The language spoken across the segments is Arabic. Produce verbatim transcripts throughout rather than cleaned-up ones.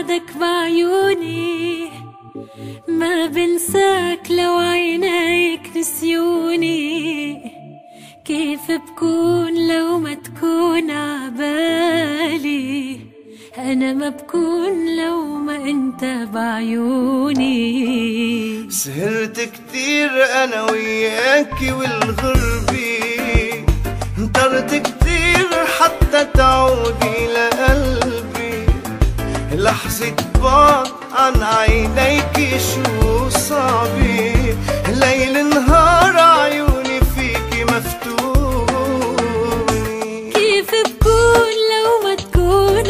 بعدك بعيوني، ما بنساك لو عينيك نسيوني. كيف بكون لو ما تكون عبالي، أنا ما بكون لو ما أنت بعيوني. سهرت كتير أنا وياكي والغربي، انطرت كتير حتى تعودي لقلبي. لحظة بعد عن عينيكي شو صعبي، ليل نهار عيوني فيكي مفتوني. كيف بكون لو ما تكون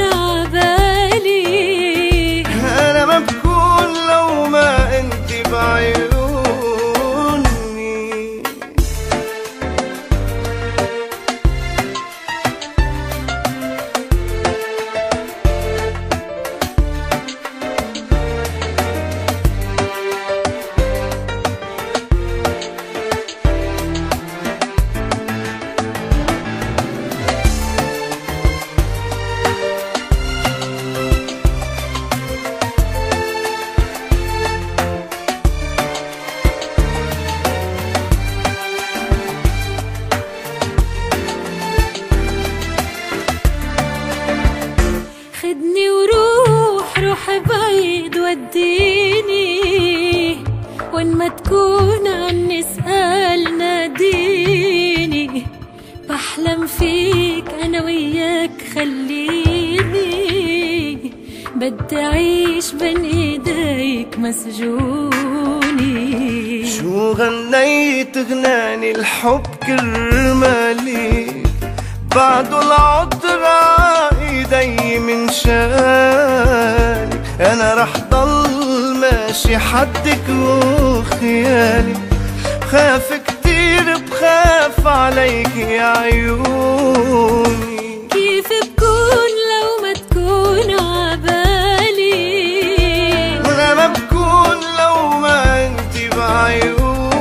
عبالي، أنا ما بكون لو ما أنت بعيوني. خدني وروح روح بعيد وديني، وين ما تكون عني اسأل ناديني. بحلم فيك أنا وياك خليني، بدي أعيش بين إيديك مسجوني. شو غنيت غناني الحب كرمالي، بعده العطرة ايدي من شالي. انا رح ضل ماشي حدك وخيالي، بخاف كتير بخاف عليك يا عيوني. كيف بكون لو ما تكون عبالي، وانا ما بكون لو ما انت بعيوني.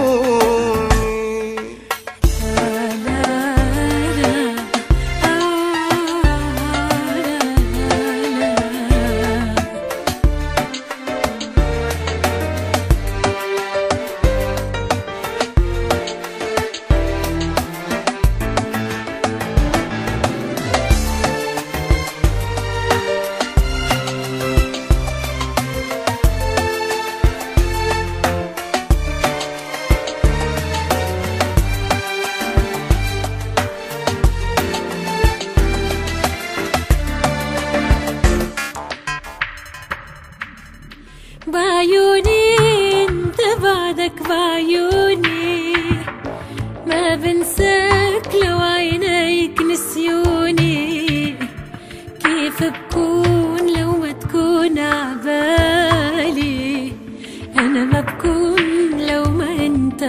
بعيوني انت بعدك بعيوني، ما بنساك لو عينيك نسيوني. كيف بكون لو ما تكون عبالي، أنا ما بكون لو ما انت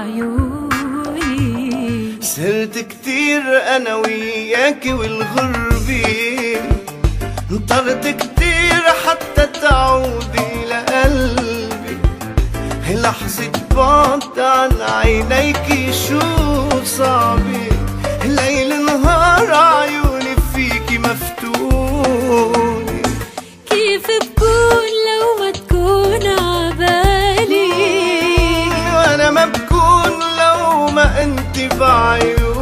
بعيوني. سهرت كتير أنا وياكي والغربي، انطرت كتير حتى تعودي لقلبي. لحظة بعد عن عينيكي شو صعبي، ليل نهار عيوني فيكي مفتوني. كيف بكون لو ما تكون عبالي، وأنا ما بكون لو ما أنت بعيوني.